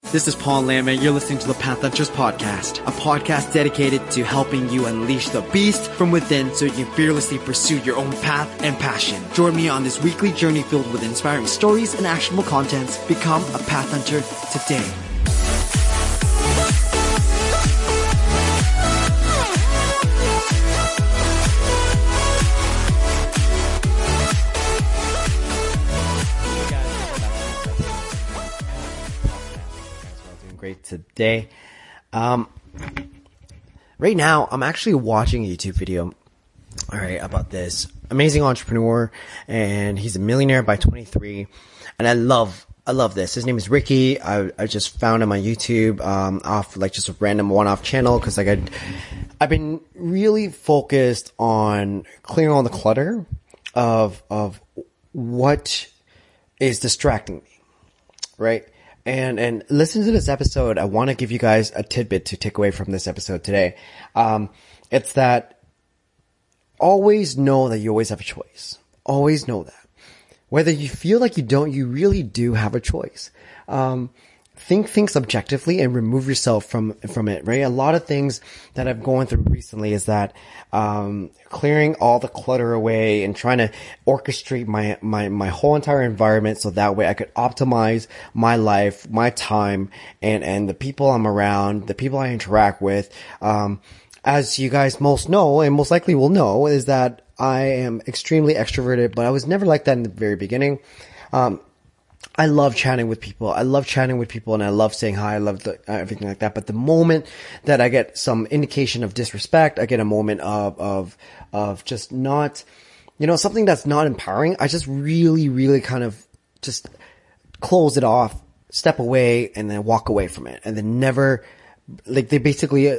This is Paul Lam, and you're listening to the Path Hunters Podcast, a podcast dedicated to helping you unleash the beast from within so you can fearlessly pursue your own path and passion. Join me on this weekly journey filled with inspiring stories and actionable contents. Become a Path Hunter today. Great today. Right now I'm actually watching a YouTube video, about this amazing entrepreneur, and he's a millionaire by 23, and I love this. His name is Ricky. I just found him on YouTube, off like just a random one-off channel, because like I've been really focused on clearing all the clutter of what is distracting me, right? And listen to this episode. I want to give you guys a tidbit to take away from this episode today. It's that always know that you always have a choice. Always know that. Whether you feel like you don't, you really do have a choice. Think things objectively and remove yourself from it, right? A lot of things that I've gone through recently is that, clearing all the clutter away and trying to orchestrate my whole entire environment so that way I could optimize my life, my time, and the people I'm around, the people I interact with. As you guys most know, and most likely will know, is that I am extremely extroverted, but I was never like that in the very beginning. I love chatting with people. And I love saying hi. I love everything like that. But the moment that I get some indication of disrespect, I get a moment of just not, something that's not empowering, I just really kind of just close it off, step away, and then walk away from it. And then never, like, they basically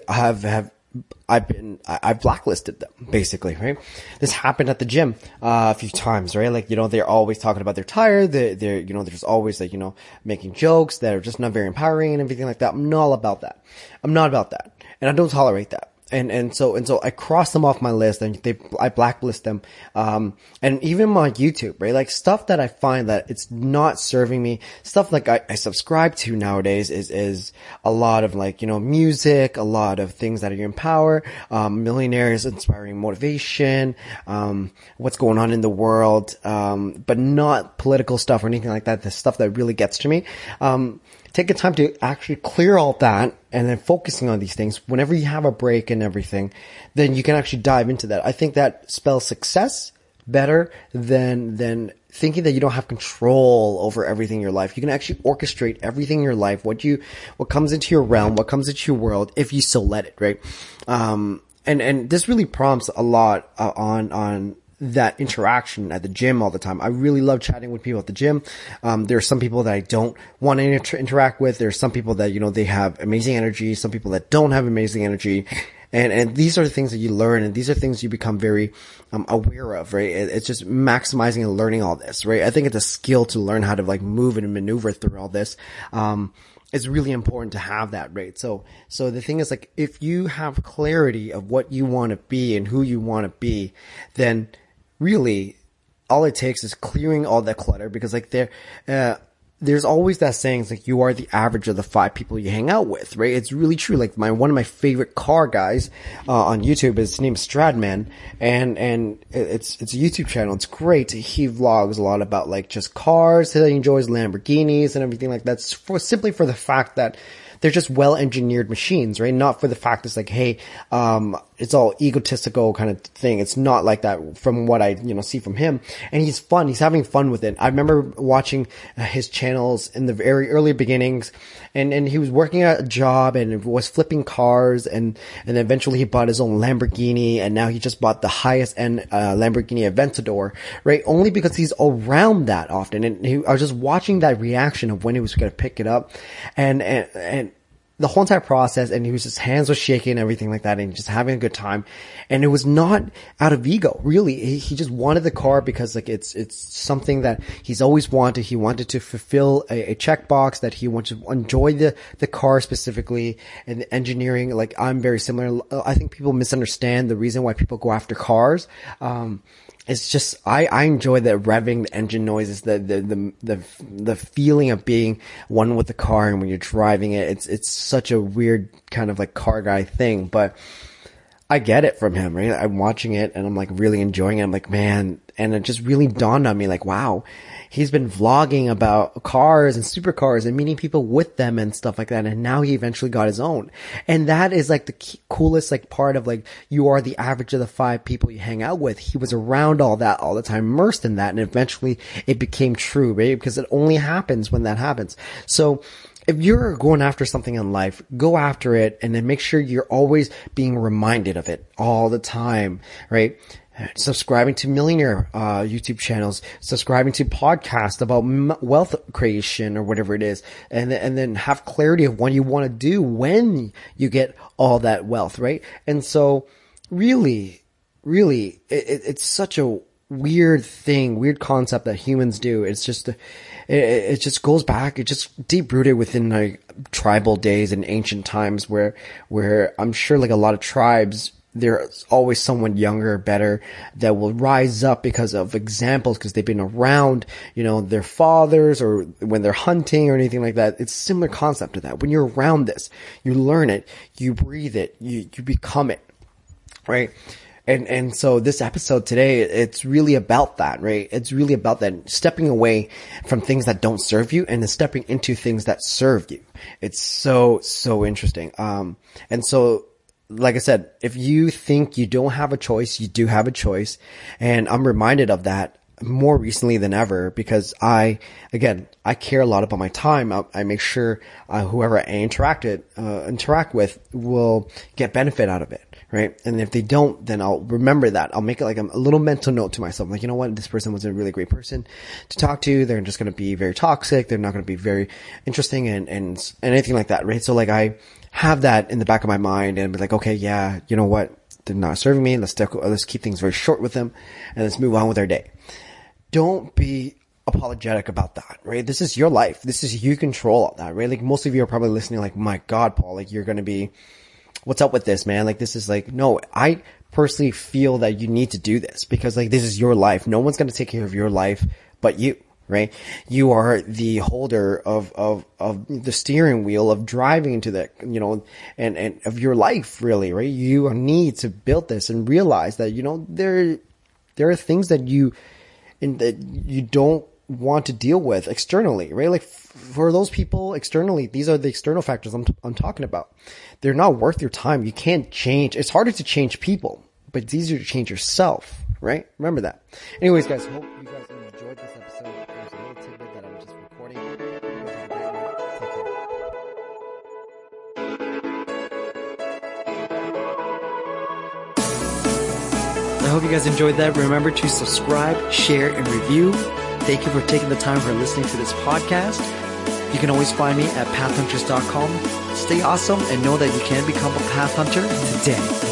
I've blacklisted them, basically, right? This happened at the gym, a few times, right? Like, they're always talking about they're tired. They're there's always like, making jokes that are just not very empowering and everything like that. I'm not about that. And I don't tolerate that. And so I cross them off my list, and I blacklist them. And even my YouTube, right? Like, stuff that I find that it's not serving me, stuff like I subscribe to nowadays is a lot of like, music, a lot of things that empower, millionaires, inspiring motivation, what's going on in the world, but not political stuff or anything like that. The stuff that really gets to me. Take the time to actually clear all that and then focusing on these things. Whenever you have a break and everything, then you can actually dive into that. I think that spells success better than thinking that you don't have control over everything in your life. You can actually orchestrate everything in your life, what comes into your realm, what comes into your world, if you so let it, right? And this really prompts a lot on that interaction at the gym all the time. I really love chatting with people at the gym. There are some people that I don't want to interact with. There are some people that, they have amazing energy, some people that don't have amazing energy. And these are the things that you learn, and these are things you become very, aware of, right? It's just maximizing and learning all this, right? I think it's a skill to learn how to like move and maneuver through all this. It's really important to have that, right? So the thing is, like, if you have clarity of what you want to be and who you want to be, then really all it takes is clearing all that clutter, because like there's always that saying, it's like you are the average of the 5 people you hang out with, right? It's really true. Like one of my favorite car guys on YouTube, his name is Stradman, and it's a YouTube channel. It's great. He vlogs a lot about like just cars. He enjoys Lamborghinis and everything like that, simply for the fact that they're just well-engineered machines, right? Not for the fact it's like, hey, it's all egotistical kind of thing. It's not like that from what I, see from him. And he's fun. He's having fun with it. I remember watching his channels in the very early beginnings, and he was working at a job and was flipping cars, and eventually he bought his own Lamborghini, and now he just bought the highest end Lamborghini Aventador, right? Only because he's around that often. And I was just watching that reaction of when he was going to pick it up, and the whole entire process, and his hands were shaking and everything like that, and just having a good time. And it was not out of ego, really. He just wanted the car because like it's something that he's always wanted. He wanted to fulfill a checkbox, that he wanted to enjoy the car specifically, and the engineering. Like, I'm very similar. I think people misunderstand the reason why people go after cars. it's just, I enjoy the revving, the engine noises, the feeling of being one with the car, and when you're driving it, it's such a weird kind of like car guy thing, but I get it from him, right? I'm watching it and I'm like really enjoying it. I'm like, man, and it just really dawned on me like, wow, he's been vlogging about cars and supercars and meeting people with them and stuff like that. And now he eventually got his own. And that is like the coolest like part of like, you are the average of the 5 people you hang out with. He was around all that all the time, immersed in that. And eventually it became true, right? Because it only happens when that happens. So if you're going after something in life, go after it, and then make sure you're always being reminded of it all the time, right? Subscribing to millionaire YouTube channels, subscribing to podcasts about wealth creation or whatever it is, and then have clarity of what you want to do when you get all that wealth, right? And so really, it's such a weird thing, weird concept that humans do. It's just, it just goes back, it's just deep rooted within like tribal days and ancient times where I'm sure like a lot of tribes, there's always someone younger, better, that will rise up because of examples, because they've been around, you know, their fathers, or when they're hunting or anything like that. It's a similar concept to that. When you're around this, you learn it, you breathe it, you become it, right? And so this episode today, it's really about that, right? It's really about that, stepping away from things that don't serve you and then stepping into things that serve you. It's so interesting. And so, like I said, if you think you don't have a choice, you do have a choice. And I'm reminded of that more recently than ever, because I care a lot about my time. I make sure whoever I interact with will get benefit out of it, right? And if they don't, then I'll remember that. I'll make it like a little mental note to myself, like, you know what, this person was a really great person to talk to. They're just going to be very toxic. They're not going to be very interesting and anything like that, right? So like I have that in the back of my mind and be like, okay, yeah, you know what, they're not serving me. Let's keep things very short with them and let's move on with our day. Don't be apologetic about that, right? This is your life. This is, you control all that, right? Like most of you are probably listening like, my God, Paul, like you're going to be, what's up with this, man? Like this is like, no, I personally feel that you need to do this because like this is your life. No one's going to take care of your life but you, right? You are the holder of the steering wheel of driving into the, you know, and of your life really, right? You need to build this and realize that, you know, there are things that you don't want to deal with externally, right? Like for those people externally, these are the external factors I'm talking about. They're not worth your time. You can't change. It's harder to change people, but it's easier to change yourself, right? Remember that. Anyways, guys, hope you guys enjoyed this episode. There's a little tidbit that I'm just recording. I hope you guys enjoyed that. Remember to subscribe, share, and review. Thank you for taking the time for listening to this podcast. You can always find me at pathhunters.com. Stay awesome and know that you can become a path hunter today.